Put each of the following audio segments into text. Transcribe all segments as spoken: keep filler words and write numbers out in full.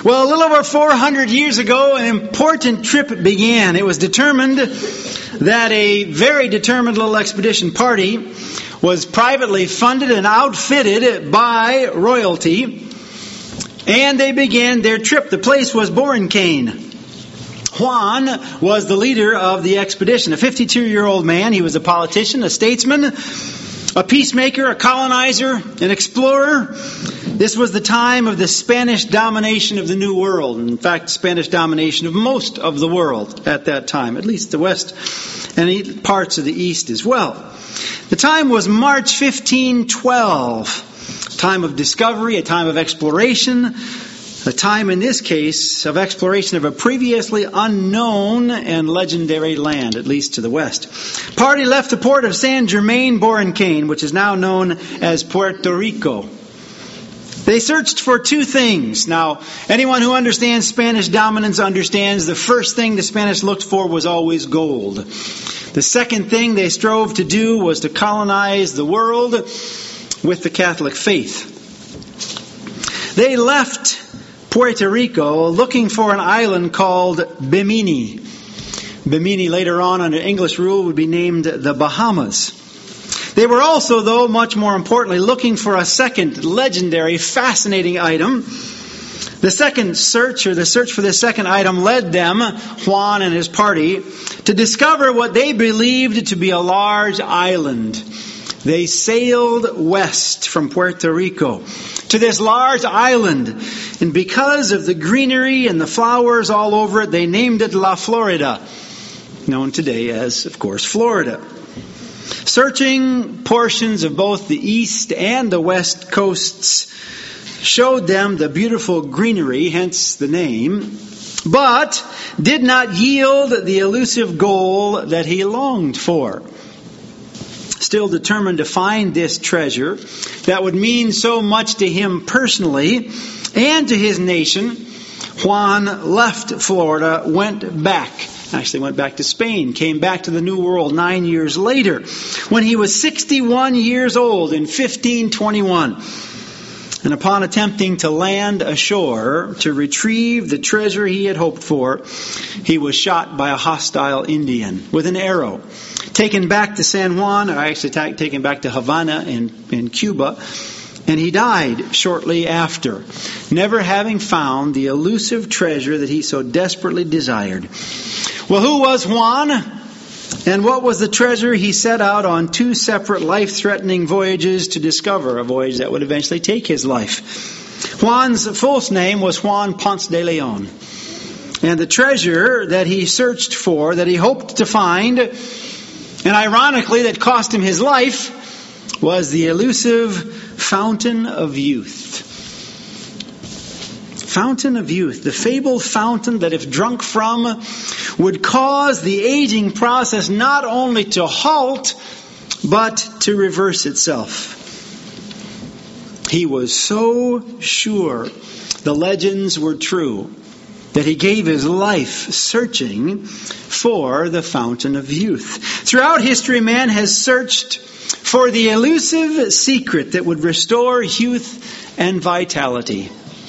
Well, a little over four hundred years ago, an important trip began. It was determined that a very determined little expedition party was privately funded and outfitted by royalty, and they began their trip. The place was Borinquen. Juan was the leader of the expedition, a fifty-two-year-old man. He was a politician, a statesman, a peacemaker, a colonizer, an explorer. This was the time of the Spanish domination of the New World. In fact, Spanish domination of most of the world at that time, at least the West and parts of the East as well. The time was March fifteen twelve, a time of discovery, a time of exploration, a time in this case of exploration of a previously unknown and legendary land, at least to the west. Party left the port of San Germain, Borinquen, which is now known as Puerto Rico. They searched for two things. Now, anyone who understands Spanish dominance understands the first thing the Spanish looked for was always gold. The second thing they strove to do was to colonize the world with the Catholic faith. They left Puerto Rico looking for an island called Bimini. Bimini later on under English rule would be named the Bahamas. They were also, though, much more importantly, looking for a second legendary, fascinating item. The second search, or the search for this second item, led them, Juan and his party, to discover what they believed to be a large island. They sailed west from Puerto Rico to this large island, and because of the greenery and the flowers all over it, they named it La Florida, known today as, of course, Florida. Searching portions of both the east and the west coasts showed them the beautiful greenery, hence the name, but did not yield the elusive goal that he longed for. Still determined to find this treasure that would mean so much to him personally and to his nation, Juan left Florida, went back. Actually went back to Spain, came back to the New World nine years later, when he was sixty-one years old in fifteen twenty-one. And upon attempting to land ashore to retrieve the treasure he had hoped for, he was shot by a hostile Indian with an arrow. Taken back to San Juan, or actually taken back to Havana in, in Cuba, and he died shortly after, never having found the elusive treasure that he so desperately desired. Well, who was Juan? And what was the treasure he set out on two separate life-threatening voyages to discover, a voyage that would eventually take his life? Juan's full name was Juan Ponce de Leon. And the treasure that he searched for, that he hoped to find, and ironically that cost him his life, was the elusive Fountain of Youth. Fountain of Youth, the fabled fountain that if drunk from would cause the aging process not only to halt, but to reverse itself. He was so sure the legends were true that he gave his life searching for the Fountain of Youth. Throughout history, man has searched for the elusive secret that would restore youth and vitality.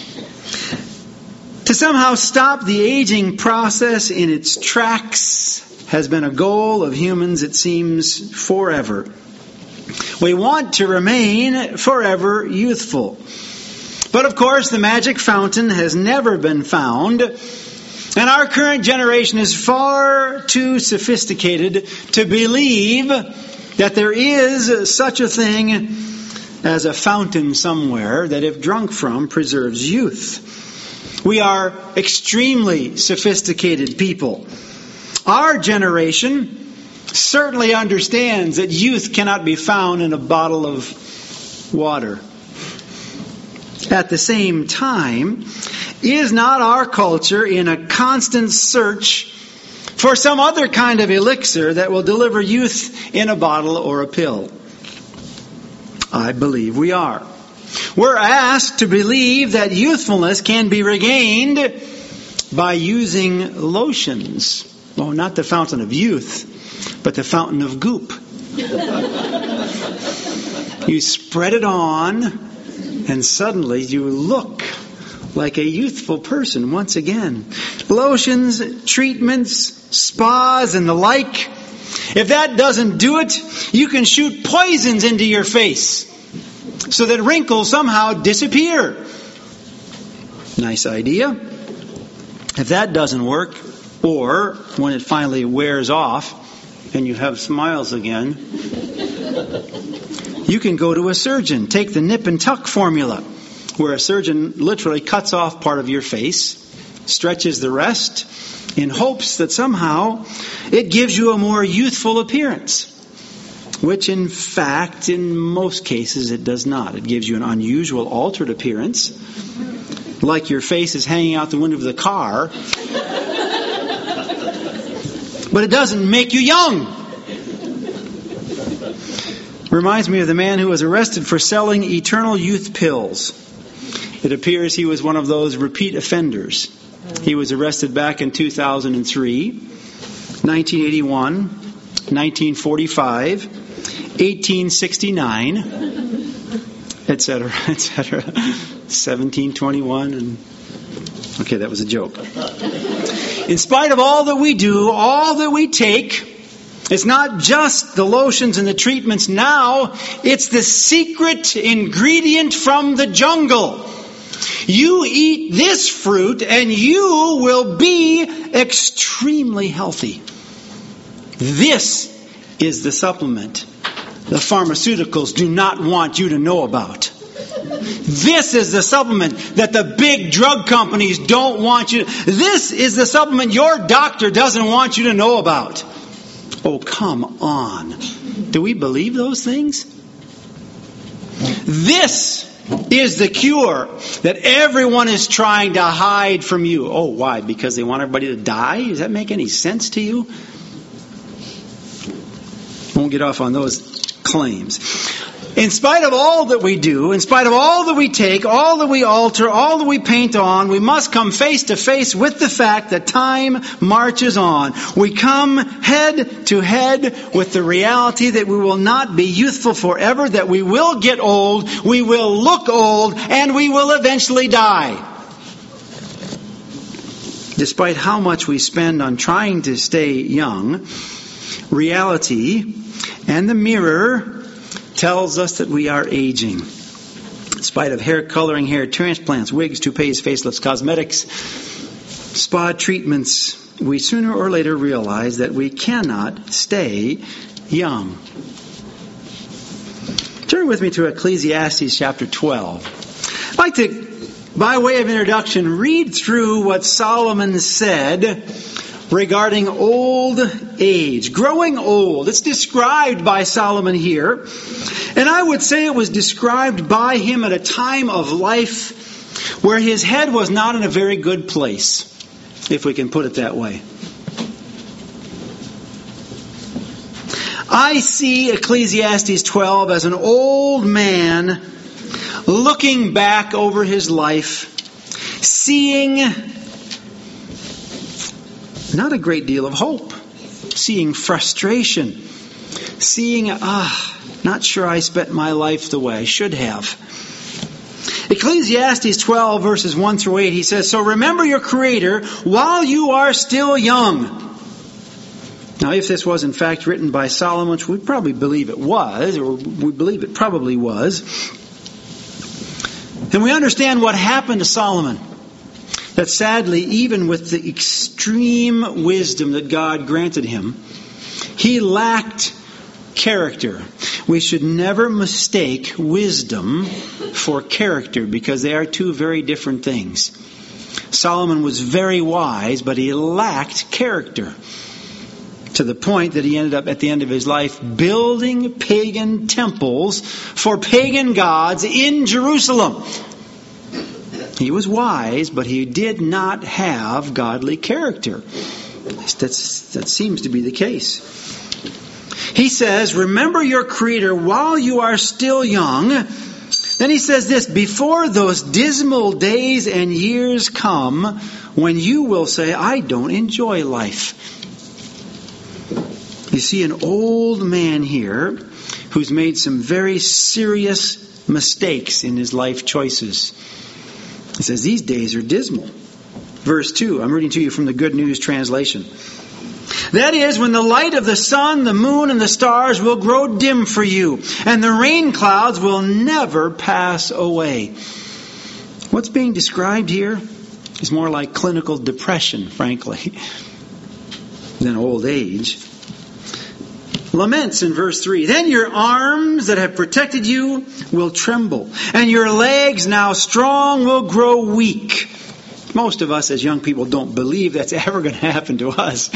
To somehow stop the aging process in its tracks has been a goal of humans, it seems, forever. We want to remain forever youthful. But of course, the magic fountain has never been found, and our current generation is far too sophisticated to believe that there is such a thing as a fountain somewhere that, if drunk from, preserves youth. We are extremely sophisticated people. Our generation certainly understands that youth cannot be found in a bottle of water. At the same time, is not our culture in a constant search for some other kind of elixir that will deliver youth in a bottle or a pill? I believe we are. We're asked to believe that youthfulness can be regained by using lotions. Well, not the fountain of youth, but the fountain of goop. You spread it on, and suddenly you look like a youthful person once again. Lotions, treatments, spas, and the like. If that doesn't do it, you can shoot poisons into your face so that wrinkles somehow disappear. Nice idea. If that doesn't work, or when it finally wears off and you have smiles again, you can go to a surgeon. Take the nip and tuck formula, where a surgeon literally cuts off part of your face, stretches the rest, in hopes that somehow it gives you a more youthful appearance. Which in fact, in most cases, it does not. It gives you an unusual, altered appearance, like your face is hanging out the window of the car. But it doesn't make you young. Reminds me of the man who was arrested for selling eternal youth pills. It appears he was one of those repeat offenders. He was arrested back in two thousand three, nineteen eighty-one, nineteen forty-five, eighteen sixty-nine, et cetera, et cetera, seventeen twenty-one, and okay, that was a joke. In spite of all that we do, all that we take, it's not just the lotions and the treatments now, it's the secret ingredient from the jungle. You eat this fruit and you will be extremely healthy. This is the supplement the pharmaceuticals do not want you to know about. This is the supplement that the big drug companies don't want you to. This is the supplement your doctor doesn't want you to know about. Oh, come on. Do we believe those things? This is the cure that everyone is trying to hide from you. Oh, why? Because they want everybody to die? Does that make any sense to you? Won't get off on those claims. In spite of all that we do, in spite of all that we take, all that we alter, all that we paint on, we must come face to face with the fact that time marches on. We come head to head with the reality that we will not be youthful forever, that we will get old, we will look old, and we will eventually die. Despite how much we spend on trying to stay young, reality and the mirror tells us that we are aging. In spite of hair coloring, hair transplants, wigs, toupees, facelifts, cosmetics, spa treatments, we sooner or later realize that we cannot stay young. Turn with me to Ecclesiastes chapter twelve. I'd like to, by way of introduction, read through what Solomon said regarding old age, growing old. It's described by Solomon here. And I would say it was described by him at a time of life where his head was not in a very good place, if we can put it that way. I see Ecclesiastes twelve as an old man looking back over his life, seeing not a great deal of hope, seeing frustration, seeing, ah, not sure I spent my life the way I should have. Ecclesiastes twelve verses one through eight, he says, "So remember your Creator while you are still young." Now, if this was in fact written by Solomon, which we probably believe it was, or we believe it probably was, then we understand what happened to Solomon. That sadly, even with the extreme wisdom that God granted him, he lacked character. We should never mistake wisdom for character, because they are two very different things. Solomon was very wise, but he lacked character, to the point that he ended up at the end of his life building pagan temples for pagan gods in Jerusalem. He was wise, but he did not have godly character. That's, that seems to be the case. He says, remember your Creator while you are still young. Then he says this, before those dismal days and years come when you will say, I don't enjoy life. You see an old man here who's made some very serious mistakes in his life choices. It says, these days are dismal. Verse two, I'm reading to you from the Good News translation. That is, when the light of the sun, the moon, and the stars will grow dim for you, and the rain clouds will never pass away. What's being described here is more like clinical depression, frankly, than old age. Laments in verse three. Then your arms that have protected you will tremble, and your legs now strong will grow weak. Most of us as young people don't believe that's ever going to happen to us.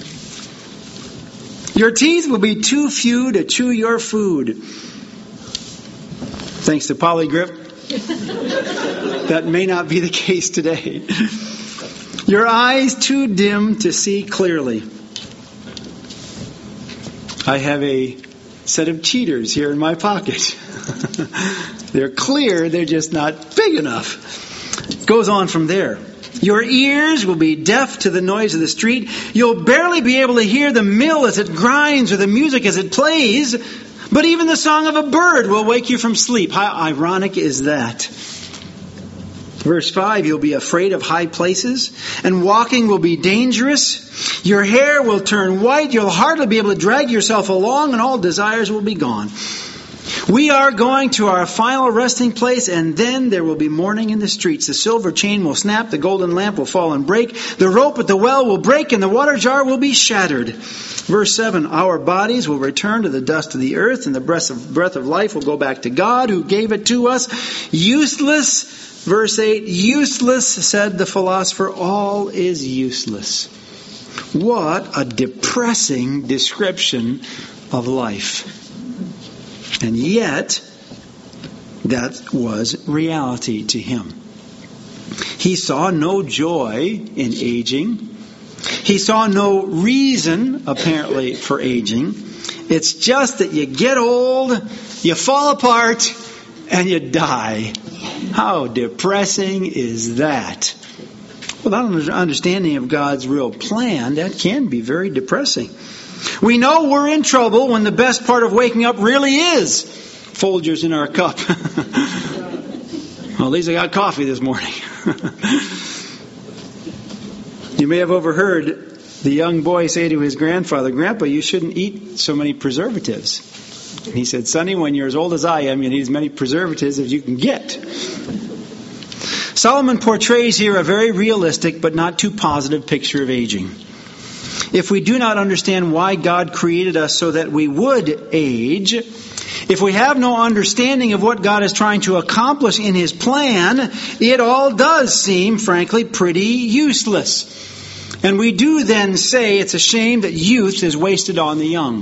Your teeth will be too few to chew your food. Thanks to Polygrip, that may not be the case today. Your eyes too dim to see clearly. I have a set of cheaters here in my pocket. They're clear, they're just not big enough. Goes on from there. Your ears will be deaf to the noise of the street. You'll barely be able to hear the mill as it grinds or the music as it plays. But even the song of a bird will wake you from sleep. How ironic is that? Verse five, you'll be afraid of high places, and walking will be dangerous. Your hair will turn white. You'll hardly be able to drag yourself along, and all desires will be gone. We are going to our final resting place, and then there will be mourning in the streets. The silver chain will snap, the golden lamp will fall and break, the rope at the well will break, and the water jar will be shattered. Verse seven, our bodies will return to the dust of the earth, and the breath of, breath of life will go back to God who gave it to us. Useless, verse eight, useless, said the philosopher, all is useless. What a depressing description of life. And yet, that was reality to him. He saw no joy in aging. He saw no reason, apparently, for aging. It's just that you get old, you fall apart, and you die. How depressing is that? Without an understanding of God's real plan, that can be very depressing. We know we're in trouble when the best part of waking up really is Folgers in our cup. Well, at least I got coffee this morning. You may have overheard the young boy say to his grandfather, Grandpa, you shouldn't eat so many preservatives. And he said, Sonny, when you're as old as I am, you need as many preservatives as you can get. Solomon portrays here a very realistic but not too positive picture of aging. If we do not understand why God created us so that we would age, if we have no understanding of what God is trying to accomplish in His plan, it all does seem, frankly, pretty useless. And we do then say it's a shame that youth is wasted on the young.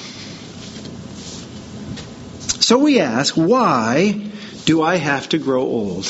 So we ask, why do I have to grow old?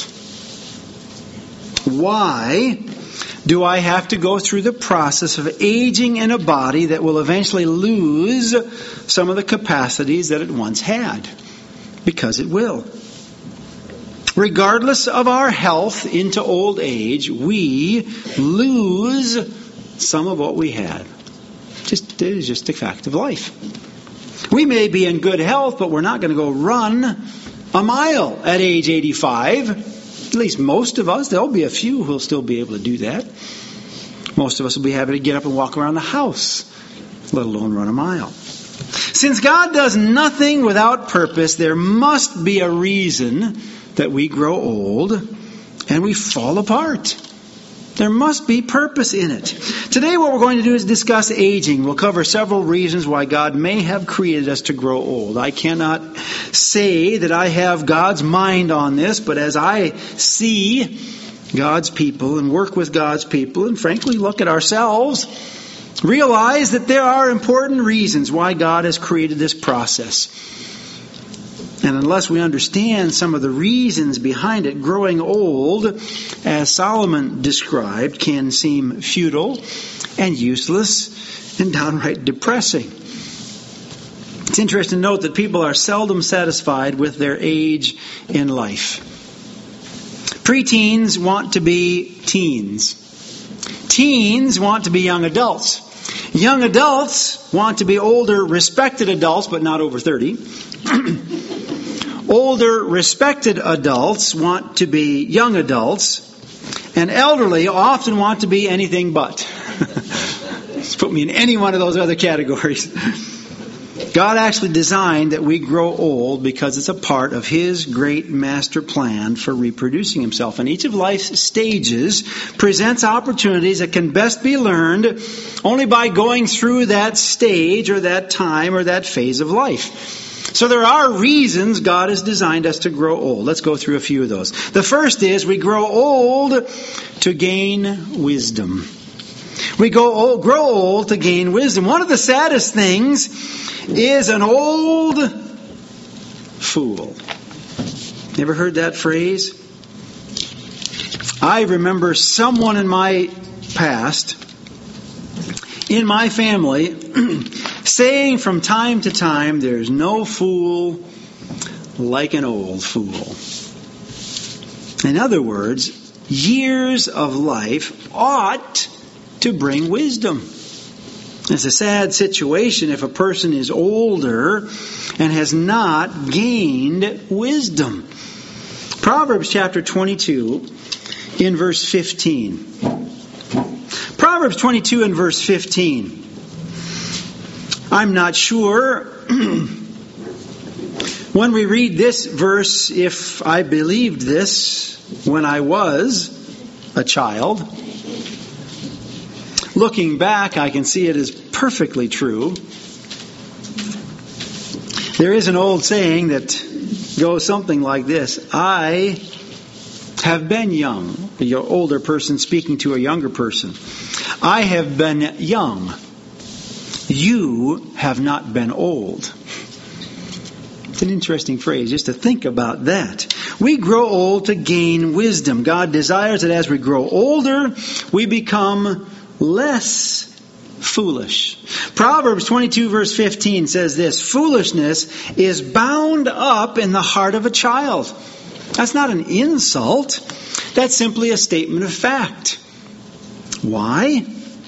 Why do I have to go through the process of aging in a body that will eventually lose some of the capacities that it once had? Because it will. Regardless of our health into old age, we lose some of what we had. Just, it is just a fact of life. We may be in good health, but we're not going to go run a mile at age eighty-five. At least most of us. There'll be a few who'll still be able to do that. Most of us will be happy to get up and walk around the house, let alone run a mile. Since God does nothing without purpose, there must be a reason that we grow old and we fall apart. There must be purpose in it. Today what we're going to do is discuss aging. We'll cover several reasons why God may have created us to grow old. I cannot say that I have God's mind on this, but as I see God's people and work with God's people and frankly look at ourselves, realize that there are important reasons why God has created this process. And unless we understand some of the reasons behind it, growing old, as Solomon described, can seem futile and useless and downright depressing. It's interesting to note that people are seldom satisfied with their age in life. Preteens want to be teens. Teens want to be young adults. Young adults want to be older, respected adults, but not over thirty. Older, respected adults want to be young adults, and elderly often want to be anything but. Just put me in any one of those other categories. God actually designed that we grow old because it's a part of His great master plan for reproducing Himself. And each of life's stages presents opportunities that can best be learned only by going through that stage or that time or that phase of life. So there are reasons God has designed us to grow old. Let's go through a few of those. The first is we grow old to gain wisdom. We go old, grow old to gain wisdom. One of the saddest things is an old fool. You ever heard that phrase? I remember someone in my past, in my family, saying from time to time, there's no fool like an old fool. In other words, years of life ought to bring wisdom. It's a sad situation if a person is older and has not gained wisdom. Proverbs chapter twenty-two in verse fifteen. Proverbs twenty-two and verse fifteen. I'm not sure when we read this verse if I believed this when I was a child. Looking back, I can see it is perfectly true. There is an old saying that goes something like this: I have been young. The older person speaking to a younger person. I have been young. You have not been old. It's an interesting phrase just to think about that. We grow old to gain wisdom. God desires that as we grow older, we become less foolish. Proverbs twenty-two verse fifteen says this: foolishness is bound up in the heart of a child. That's not an insult. That's simply a statement of fact. Why?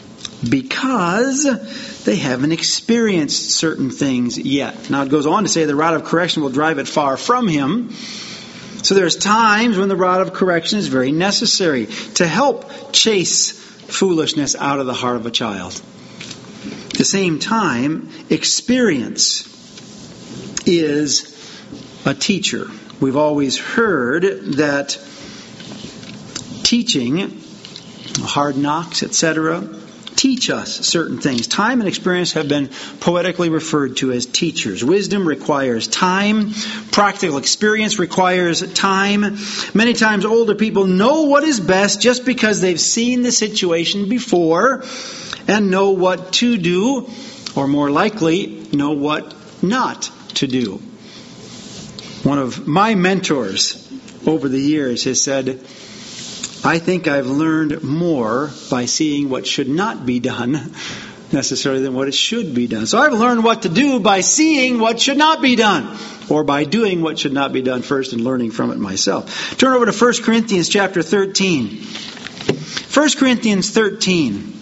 Because they haven't experienced certain things yet. Now it goes on to say the rod of correction will drive it far from him. So there's times when the rod of correction is very necessary to help chase foolishness out of the heart of a child. At the same time, experience is a teacher. We've always heard that teaching, hard knocks, et cetera, teach us certain things. Time and experience have been poetically referred to as teachers. Wisdom requires time. Practical experience requires time. Many times older people know what is best just because they've seen the situation before and know what to do, or more likely, know what not to do. One of my mentors over the years has said, I think I've learned more by seeing what should not be done necessarily than what it should be done. So I've learned what to do by seeing what should not be done, or by doing what should not be done first and learning from it myself. Turn over to First Corinthians chapter thirteen. First Corinthians thirteen.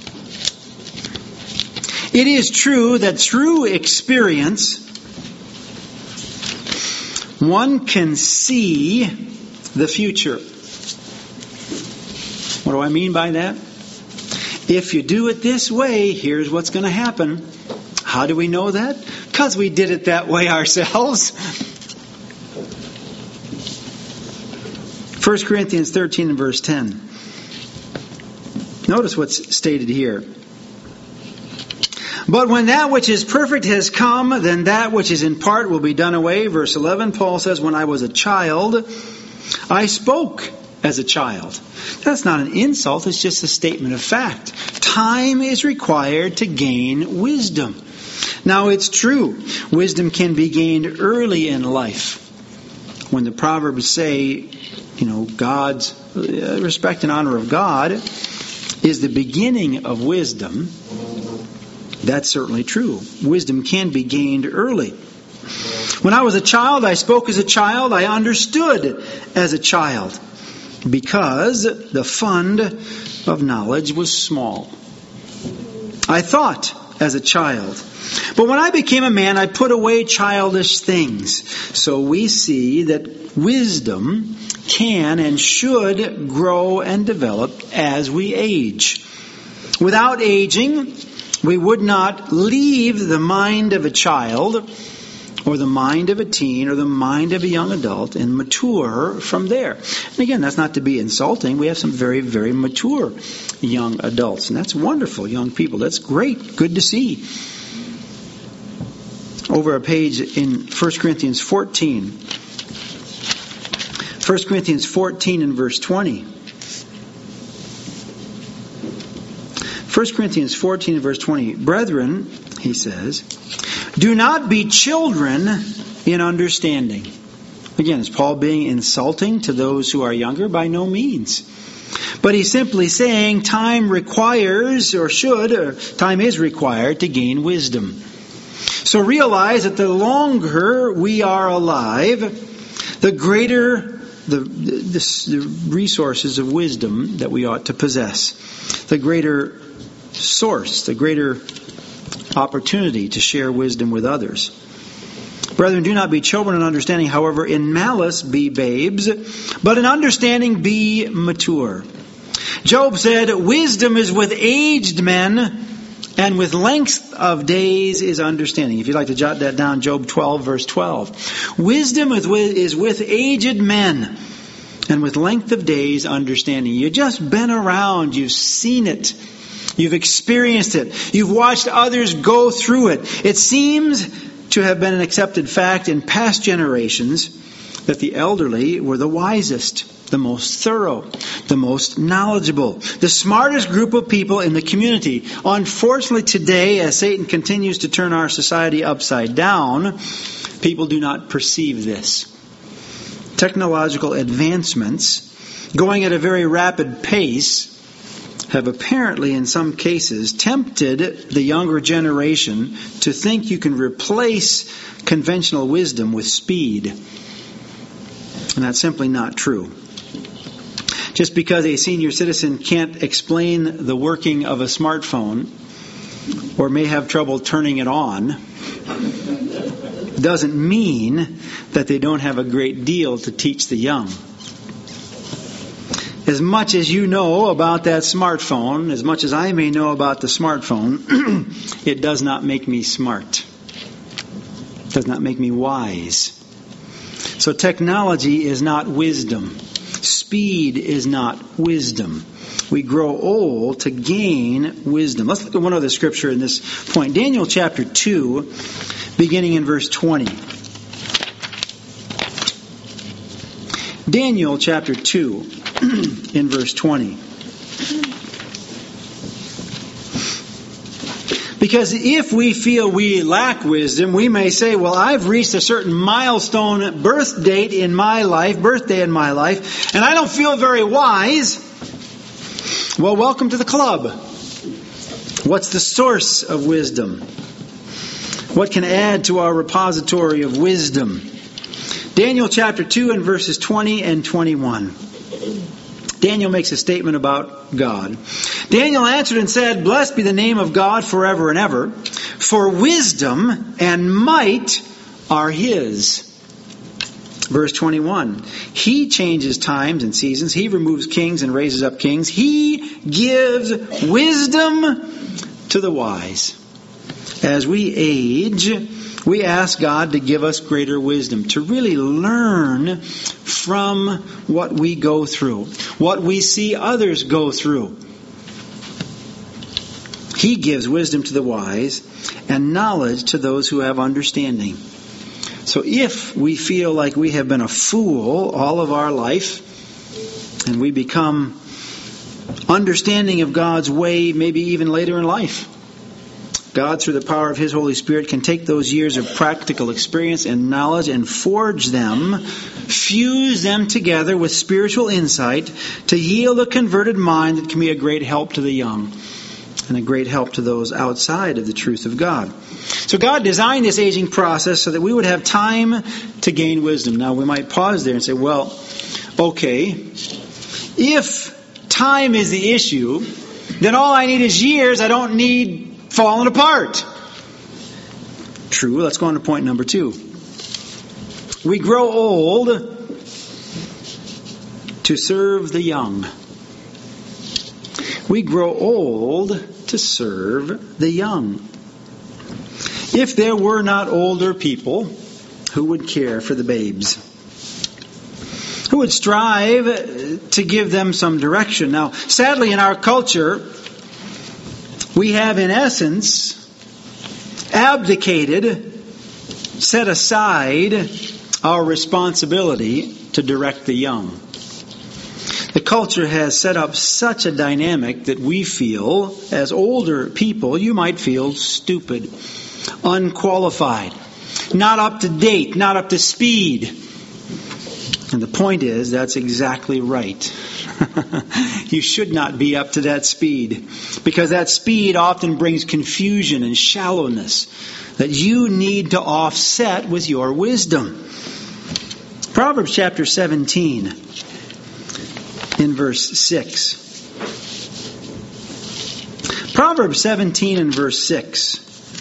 It is true that through experience, one can see the future. What do I mean by that? If you do it this way, here's what's going to happen. How do we know that? Because we did it that way ourselves. First Corinthians thirteen and verse ten. Notice what's stated here. But when that which is perfect has come, then that which is in part will be done away. Verse eleven, Paul says, when I was a child, I spoke as a child. That's not an insult, it's just a statement of fact. Time is required to gain wisdom. Now it's true, wisdom can be gained early in life. When the Proverbs say, you know, God's uh, respect and honor of God is the beginning of wisdom, that's certainly true. Wisdom can be gained early. When I was a child, I spoke as a child, I understood as a child, because the fund of knowledge was small. I thought as a child. But when I became a man, I put away childish things. So we see that wisdom can and should grow and develop as we age. Without aging, we would not leave the mind of a child or the mind of a teen or the mind of a young adult and mature from there. And again, that's not to be insulting. We have some very, very mature young adults, and that's wonderful, young people. That's great. Good to see. Over a page in First Corinthians fourteen. First Corinthians fourteen and verse twenty. First Corinthians fourteen and verse twenty. Brethren, he says, do not be children in understanding. Again, is Paul being insulting to those who are younger? By no means. But he's simply saying time requires, or should, or time is required to gain wisdom. So realize that the longer we are alive, the greater the, the, the resources of wisdom that we ought to possess. The greater source, the greater opportunity to share wisdom with others. Brethren, do not be children in understanding, however, in malice be babes, but in understanding be mature. Job said, wisdom is with aged men, and with length of days is understanding. If you'd like to jot that down, Job twelve, verse twelve. Wisdom is with, is with aged men, and with length of days understanding. You've just been around, you've seen it. You've experienced it. You've watched others go through it. It seems to have been an accepted fact in past generations that the elderly were the wisest, the most thorough, the most knowledgeable, the smartest group of people in the community. Unfortunately, today, as Satan continues to turn our society upside down, people do not perceive this. Technological advancements, going at a very rapid pace, have apparently in some cases tempted the younger generation to think you can replace conventional wisdom with speed. And that's simply not true. Just because a senior citizen can't explain the working of a smartphone or may have trouble turning it on doesn't mean that they don't have a great deal to teach the young. As much as you know about that smartphone, as much as I may know about the smartphone, it does not make me smart. It does not make me wise. So technology is not wisdom. Speed is not wisdom. We grow old to gain wisdom. Let's look at one other scripture in this point. Daniel chapter two, beginning in verse twenty. Daniel chapter two. In verse twenty. Because if we feel we lack wisdom, we may say, well, I've reached a certain milestone birth date in my life, birthday in my life, and I don't feel very wise. Well, welcome to the club. What's the source of wisdom? What can add to our repository of wisdom? Daniel chapter two and verses twenty and twenty-one. Daniel makes a statement about God. Daniel answered and said, blessed be the name of God forever and ever, for wisdom and might are His. Verse twenty-one, He changes times and seasons. He removes kings and raises up kings. He gives wisdom to the wise. As we age, we ask God to give us greater wisdom, to really learn from what we go through, what we see others go through. He gives wisdom to the wise and knowledge to those who have understanding. So if we feel like we have been a fool all of our life, and we become understanding of God's way maybe even later in life, God, through the power of His Holy Spirit, can take those years of practical experience and knowledge and forge them, fuse them together with spiritual insight to yield a converted mind that can be a great help to the young and a great help to those outside of the truth of God. So God designed this aging process so that we would have time to gain wisdom. Now we might pause there and say, well, okay, if time is the issue, then all I need is years. I don't need fallen apart. True. Let's go on to point number two. We grow old to serve the young. We grow old to serve the young. If there were not older people, who would care for the babes? Who would strive to give them some direction? Now, sadly, in our culture, we have, in essence, abdicated, set aside our responsibility to direct the young. The culture has set up such a dynamic that we feel, as older people, you might feel stupid, unqualified, not up to date, not up to speed. And the point is, that's exactly right. You should not be up to that speed, because that speed often brings confusion and shallowness that you need to offset with your wisdom. Proverbs chapter seventeen, in verse six. Proverbs seventeen and verse six.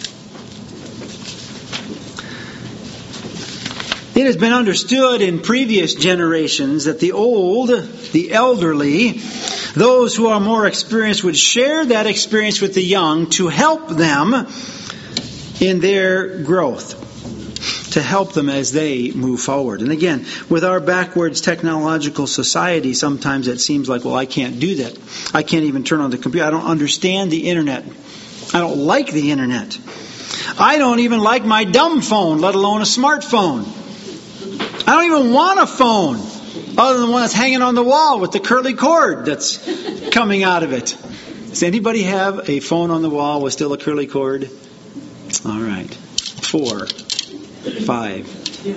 It has been understood in previous generations that the old, the elderly, those who are more experienced would share that experience with the young to help them in their growth, to help them as they move forward. And again, with our backwards technological society, sometimes it seems like, well, I can't do that. I can't even turn on the computer. I don't understand the internet. I don't like the internet. I don't even like my dumb phone, let alone a smartphone. I don't even want a phone other than one that's hanging on the wall with the curly cord that's coming out of it. Does anybody have a phone on the wall with still a curly cord? All right. Four. Five.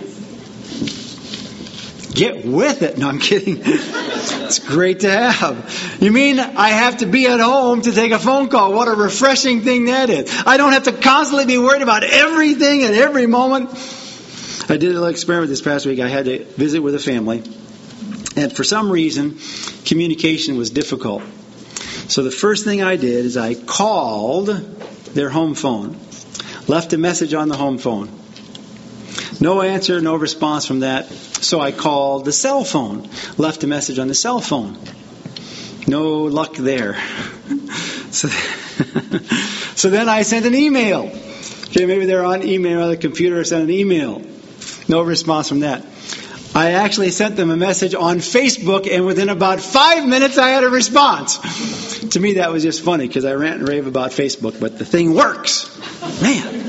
Get with it. No, I'm kidding. It's great to have. You mean I have to be at home to take a phone call? What a refreshing thing that is. I don't have to constantly be worried about everything at every moment. I did a little experiment this past week. I had to visit with a family, and for some reason, communication was difficult. So the first thing I did is I called their home phone, left a message on the home phone. No answer, no response from that. So I called the cell phone, left a message on the cell phone. No luck there. So, so then I sent an email. Okay, maybe they're on email on the computer. I sent an email. No response from that. I actually sent them a message on Facebook, and within about five minutes I had a response. To me, that was just funny because I rant and rave about Facebook, but the thing works. Man.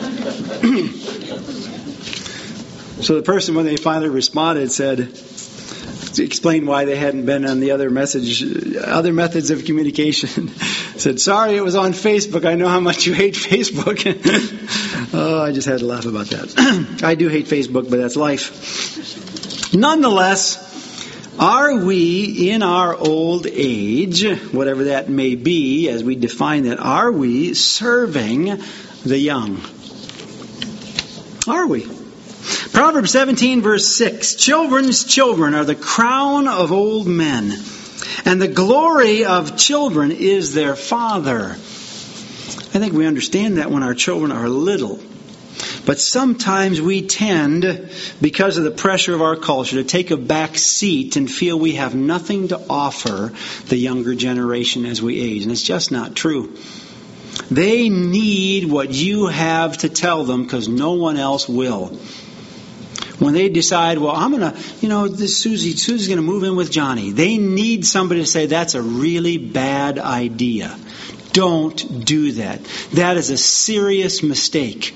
So the person, when they finally responded, said, explained why they hadn't been on the other message, other methods of communication. Said, sorry, it was on Facebook. I know how much you hate Facebook. Oh, I just had to laugh about that. I do hate Facebook, but that's life. Nonetheless, are we in our old age, whatever that may be, as we define that, are we serving the young? Are we? Proverbs seventeen, verse six. Children's children are the crown of old men, and the glory of children is their father. I think we understand that when our children are little. But sometimes we tend, because of the pressure of our culture, to take a back seat and feel we have nothing to offer the younger generation as we age. And it's just not true. They need what you have to tell them because no one else will. When they decide, well, I'm going to, you know, this Susie, Susie's going to move in with Johnny. They need somebody to say, that's a really bad idea. Don't do that. That is a serious mistake.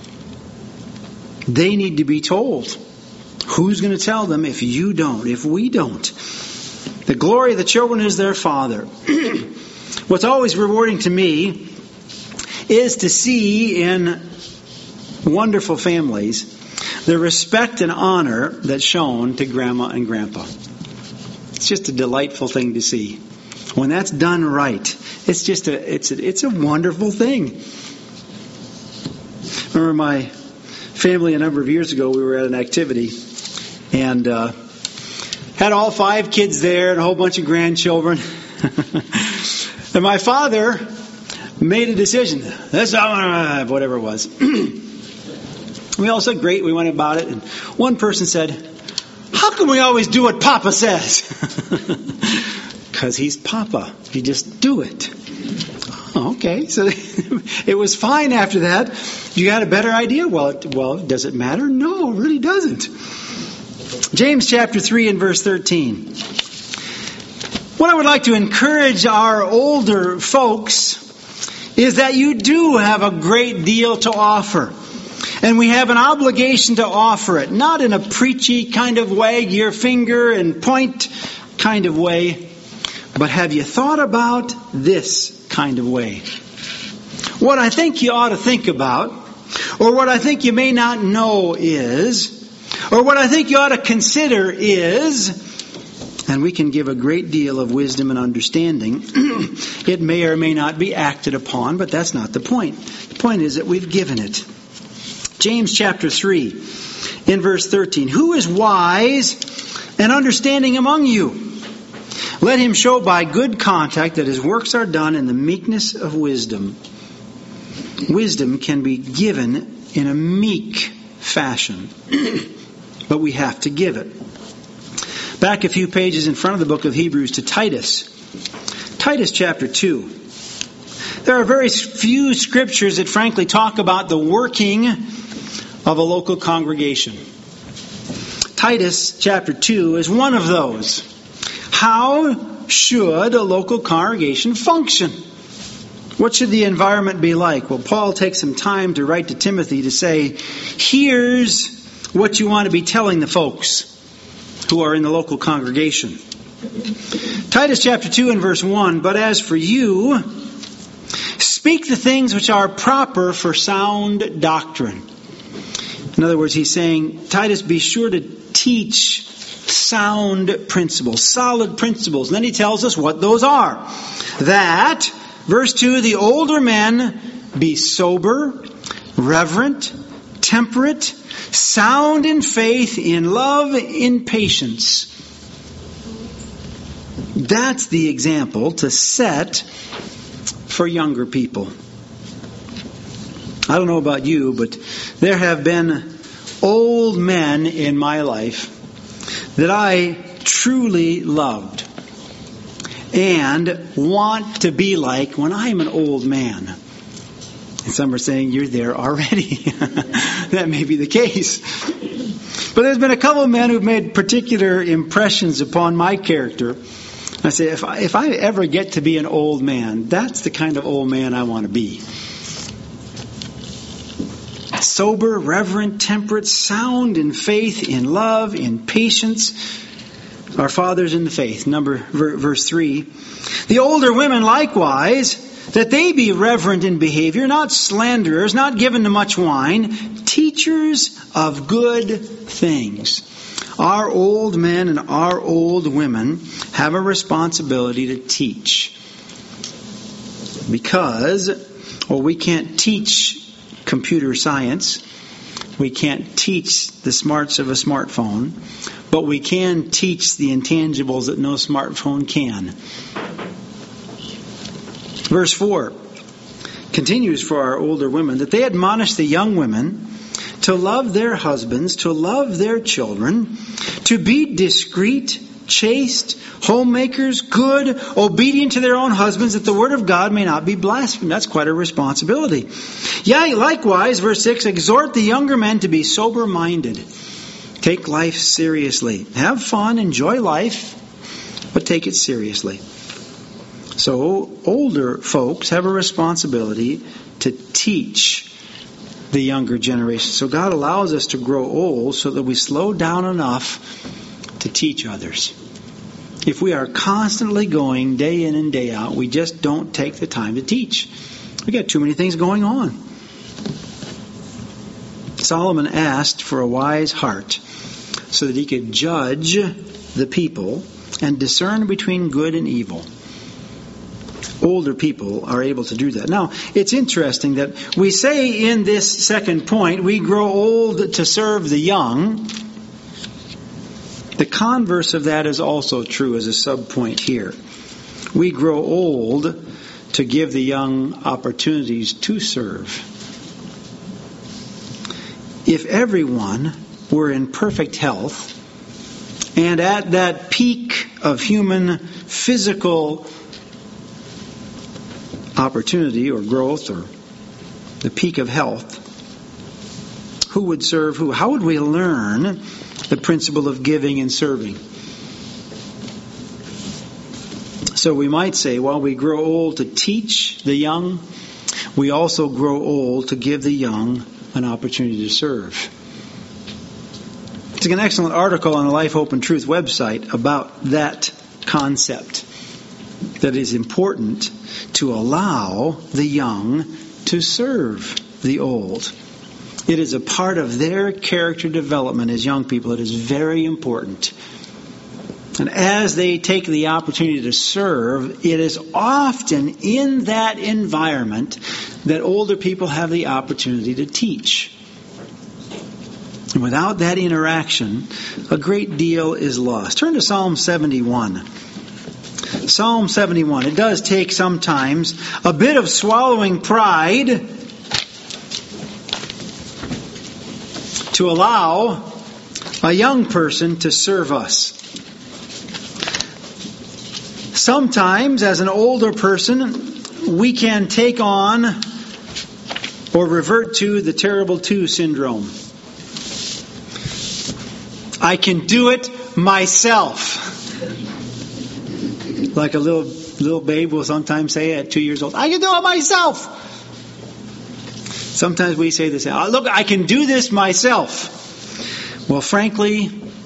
They need to be told. Who's going to tell them if you don't, if we don't? The glory of the children is their father. What's always rewarding to me is to see in wonderful families the respect and honor that's shown to grandma and grandpa. It's just a delightful thing to see. When that's done right, it's just a it's a, it's a wonderful thing. Remember my family a number of years ago, we were at an activity and uh, had all five kids there and a whole bunch of grandchildren. And my father made a decision. That's uh, whatever it was. We all said, great, we went about it. And one person said, how can we always do what Papa says? Because he's Papa. You just do it. Oh, okay, so it was fine after that. You got a better idea? Well, it, well, does it matter? No, it really doesn't. James chapter three and verse thirteen. What I would like to encourage our older folks is that you do have a great deal to offer. And we have an obligation to offer it. Not in a preachy kind of wag your finger and point kind of way. But have you thought about this kind of way? What I think you ought to think about, or what I think you may not know is, or what I think you ought to consider is, and we can give a great deal of wisdom and understanding. It may or may not be acted upon, but that's not the point. The point is that we've given it. James chapter three, in verse thirteen. Who is wise and understanding among you? Let him show by good conduct that his works are done in the meekness of wisdom. Wisdom can be given in a meek fashion, but we have to give it. Back a few pages in front of the book of Hebrews to Titus. Titus chapter two. There are very few scriptures that frankly talk about the working of a local congregation. Titus chapter two is one of those. How should a local congregation function? What should the environment be like? Well, Paul takes some time to write to Timothy to say, here's what you want to be telling the folks who are in the local congregation. Titus chapter two and verse one, but as for you, speak the things which are proper for sound doctrine. In other words, he's saying, Titus, be sure to teach sound principles, solid principles. And then he tells us what those are. That, verse two, the older men be sober, reverent, temperate, sound in faith, in love, in patience. That's the example to set for younger people. I don't know about you, but there have been old men in my life that I truly loved and want to be like when I'm an old man. And some are saying, you're there already. That may be the case. But there's been a couple of men who've made particular impressions upon my character. I say, if I, if I ever get to be an old man, that's the kind of old man I want to be. Sober, reverent, temperate, sound in faith, in love, in patience. Our fathers in the faith. Number verse three. The older women likewise, that they be reverent in behavior, not slanderers, not given to much wine, teachers of good things. Our old men and our old women have a responsibility to teach. Because, well, we can't teach computer science. We can't teach the smarts of a smartphone. But we can teach the intangibles that no smartphone can. Verse four continues for our older women, that they admonish the young women to love their husbands, to love their children, to be discreet, chaste, homemakers, good, obedient to their own husbands, that the word of God may not be blasphemed. That's quite a responsibility. Yeah, likewise, verse six, exhort the younger men to be sober-minded. Take life seriously. Have fun, enjoy life, but take it seriously. So, older folks have a responsibility to teach the younger generation. So God allows us to grow old so that we slow down enough to teach others. If we are constantly going day in and day out, we just don't take the time to teach. We got too many things going on. Solomon asked for a wise heart so that he could judge the people and discern between good and evil. Older people are able to do that. Now, it's interesting that we say in this second point, we grow old to serve the young. The converse of that is also true as a sub-point here. We grow old to give the young opportunities to serve. If everyone were in perfect health and at that peak of human physical opportunity or growth or the peak of health, who would serve who? How would we learn the principle of giving and serving? So we might say, while we grow old to teach the young, we also grow old to give the young an opportunity to serve. There's an excellent article on the Life, Hope, and Truth website about that concept, that it is important to allow the young to serve the old. It is a part of their character development as young people. It is very important. And as they take the opportunity to serve, it is often in that environment that older people have the opportunity to teach. And without that interaction, a great deal is lost. Turn to Psalm seventy-one. Psalm seventy-one. It does take sometimes a bit of swallowing pride to allow a young person to serve us. Sometimes, as an older person, we can take on or revert to the terrible two syndrome. I can do it myself. Like a little little babe will sometimes say at two years old, I can do it myself. Sometimes we say this, oh, look, I can do this myself. Well, frankly,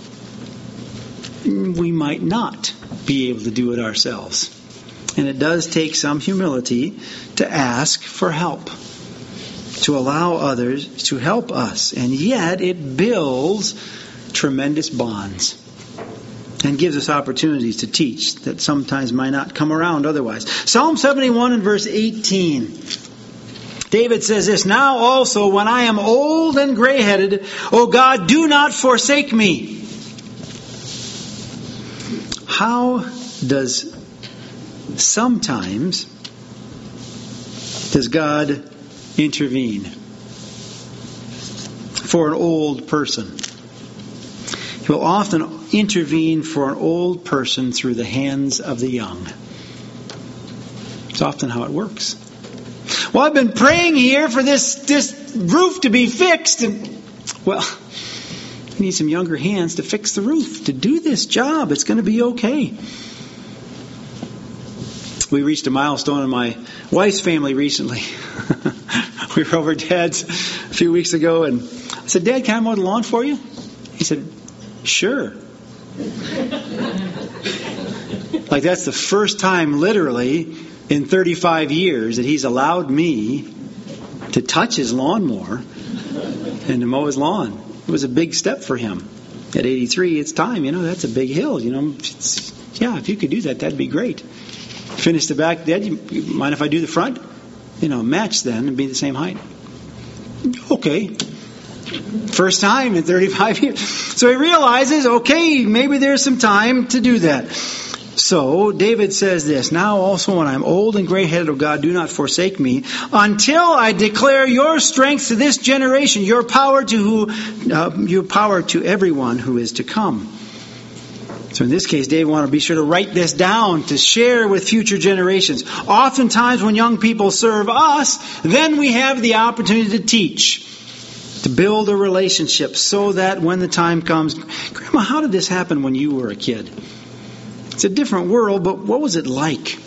we might not be able to do it ourselves. And it does take some humility to ask for help, to allow others to help us. And yet it builds tremendous bonds and gives us opportunities to teach that sometimes might not come around otherwise. Psalm seventy-one and verse eighteen. David says this, now also when I am old and gray-headed, O God, do not forsake me. How does sometimes does God intervene for an old person? He will often intervene for an old person through the hands of the young. It's often how it works. Well, I've been praying here for this, this roof to be fixed, and well, you need some younger hands to fix the roof, to do this job. It's going to be okay. We reached a milestone in my wife's family recently. We were over at Dad's a few weeks ago, and I said, Dad, can I mow the lawn for you? He said, sure. Like that's the first time literally in thirty-five years that he's allowed me to touch his lawnmower and to mow his lawn. It was a big step for him. At eighty-three, it's time. You know, that's a big hill. You know, it's, yeah, if you could do that, that'd be great. Finish the back. Dad, you, you mind if I do the front? You know, match then and be the same height. Okay. First time in thirty-five years. So he realizes, okay, maybe there's some time to do that. So David says this, now also when I'm old and gray-headed, O God, do not forsake me until I declare your strength to this generation, your power to who, uh, your power to everyone who is to come. So in this case, David wanted to be sure to write this down to share with future generations. Oftentimes when young people serve us, then we have the opportunity to teach, to build a relationship so that when the time comes, Grandma, how did this happen when you were a kid? It's a different world, but what was it like?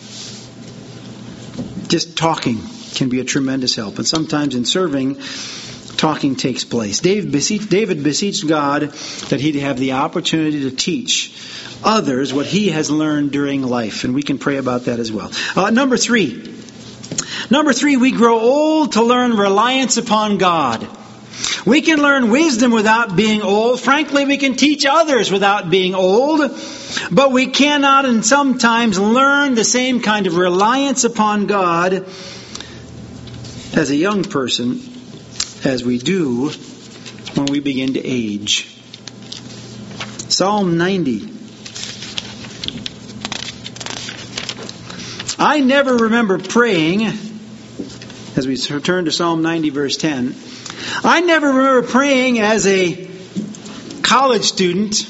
Just talking can be a tremendous help. And sometimes in serving, talking takes place. David beseeched, David beseeched God that he'd have the opportunity to teach others what he has learned during life. And we can pray about that as well. Uh, number three. Number three, we grow old to learn reliance upon God. We can learn wisdom without being old. Frankly, we can teach others without being old. But we cannot and sometimes learn the same kind of reliance upon God as a young person as we do when we begin to age. Psalm ninety. I never remember praying, as we turn to Psalm ninety, verse ten, I never remember praying as a college student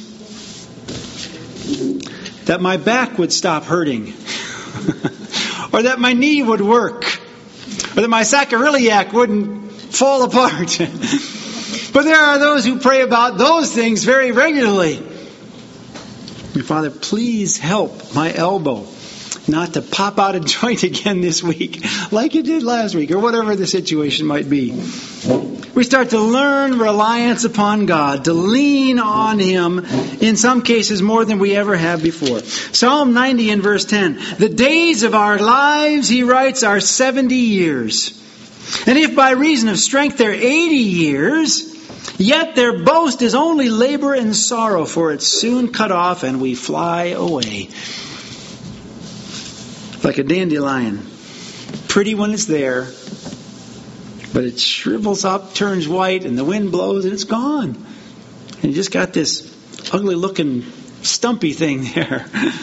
that my back would stop hurting, or that my knee would work, or that my sacroiliac wouldn't fall apart. But there are those who pray about those things very regularly. Father, please help my elbow not to pop out a joint again this week, like it did last week, or whatever the situation might be. We start to learn reliance upon God, to lean on Him, in some cases more than we ever have before. Psalm ninety and verse ten. The days of our lives, he writes, are seventy years. And if by reason of strength they're eighty years, yet their boast is only labor and sorrow, for it's soon cut off and we fly away. Like a dandelion. Pretty when it's there, but it shrivels up, turns white, and the wind blows and it's gone. And you just got this ugly looking stumpy thing there.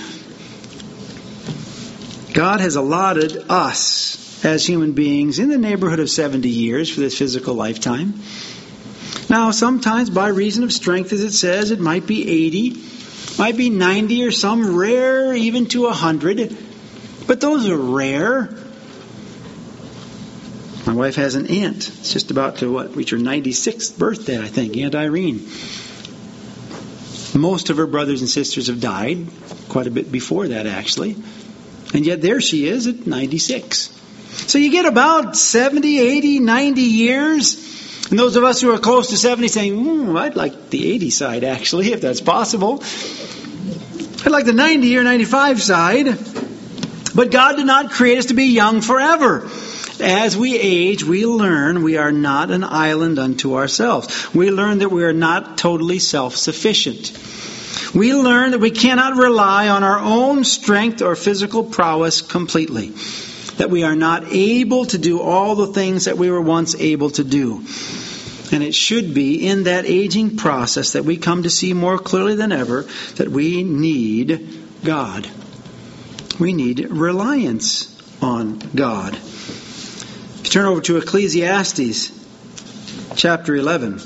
God has allotted us as human beings in the neighborhood of seventy years for this physical lifetime. Now, sometimes by reason of strength, as it says, it might be eighty, might be ninety, or some rare even to one hundred. But those are rare. My wife has an aunt. It's just about to what reach her ninety-sixth birthday, I think, Aunt Irene. Most of her brothers and sisters have died quite a bit before that, actually. And yet there she is at ninety-six. So you get about seventy, eighty, ninety years. And those of us who are close to seventy saying, mm, I'd like the eighty side, actually, if that's possible. I'd like the ninety or ninety-five side. But God did not create us to be young forever. As we age, we learn we are not an island unto ourselves. We learn that we are not totally self-sufficient. We learn that we cannot rely on our own strength or physical prowess completely. That we are not able to do all the things that we were once able to do. And it should be in that aging process that we come to see more clearly than ever that we need God. We need reliance on God. If you turn over to Ecclesiastes chapter eleven.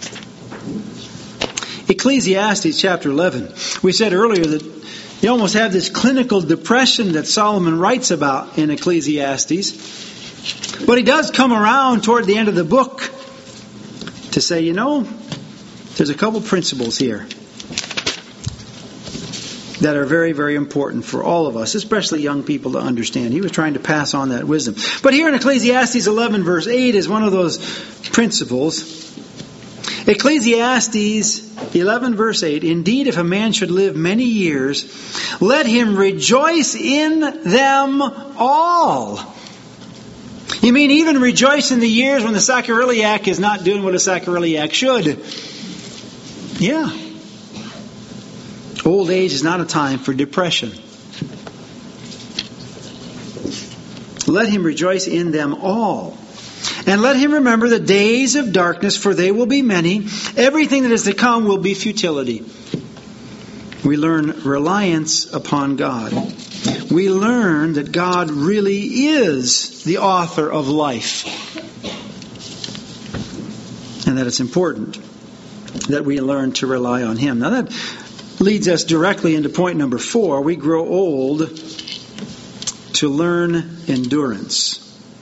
Ecclesiastes chapter eleven. We said earlier that you almost have this clinical depression that Solomon writes about in Ecclesiastes. But he does come around toward the end of the book to say, you know, there's a couple principles here that are very, very important for all of us, especially young people, to understand. He was trying to pass on that wisdom. But here in Ecclesiastes eleven verse eight is one of those principles. Ecclesiastes eleven verse eight, indeed, if a man should live many years, let him rejoice in them all. You mean even rejoice in the years when the sacroiliac is not doing what a sacroiliac should? Yeah. Old age is not a time for depression. Let him rejoice in them all. And let him remember the days of darkness, for they will be many. Everything that is to come will be futility. We learn reliance upon God. We learn that God really is the author of life. And that it's important that we learn to rely on Him. Now that leads us directly into point number four. We grow old to learn endurance.